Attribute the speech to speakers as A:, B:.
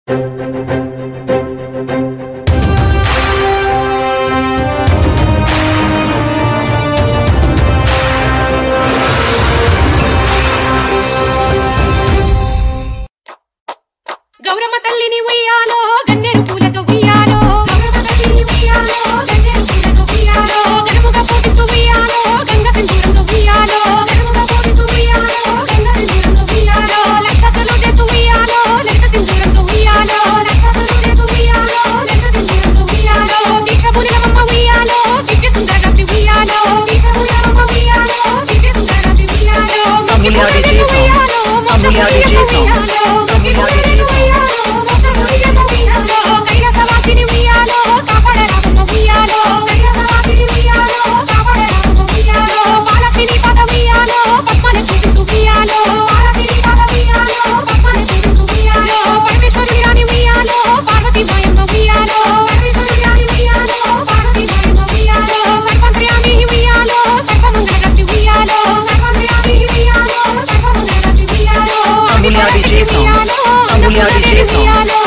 A: గౌరమ్మ తల్లిని ఉయ్యాలో గన్నేరు పూలతో ఉయ్యాలో, గౌరమ్మ తల్లిని ఉయ్యాలో గన్నేరు పూలతో ఉయ్యాలో, గనుముగా పూజిస్తూ ఉయ్యాలో గంగ సింధూరంతో ఉయ్యాలో, గనుముగా పూజిస్తూ ఉయ్యాలో గంగ సింధూరంతో ఉయ్యాలో, లక్షతులు చేతూ ఉయ్యాలో లక్ష సింధూరంతో ఉయ్యాలో, లక్షతులు చేతూ ఉయ్యాలో లక్ష సింధూరంతో ఉయ్యాలో, దీక్ష పులినమ్మ ఉయ్యాలో దివ్య సుందరగతి ఉయ్యాలో, దీక్ష పులినమ్మ ఉయ్యాలో దివ్య సుందరగతి ఉయ్యాలో,
B: Amulia DJ songs, Amulia DJ songs, Amulia DJ songs.
A: కైలాసవాసిని ఉయ్యాలో కాపాడరామమ్మ ఉయ్యాలో, కైలాసవాసిని ఉయ్యాలో కాపాడరామమ్మ ఉయ్యాలో, బాలక్ష్మి పద ఉయ్యాలో పద్మని పూజిస్తూ ఉయ్యాలో, బాలక్ష్మి పద ఉయ్యాలో పద్మని పూజిస్తూ ఉయ్యాలో, పరమేశ్వరి రాణి ఉయ్యాలో పార్వతీ మాయమ్మ ఉయ్యాలో, పరమేశ్వరి రాణి ఉయ్యాలో పార్వతీ మాయమ్మ ఉయ్యాలో, సర్వంత్ర్యామి ఉయ్యాలో సర్వమంగళగతి ఉయ్యాలో, సర్వంత్ర్యామి ఉయ్యాలో సర్వమంగళగతి ఉయ్యాలో,
B: Amulia DJ songs, Amulia DJ songs.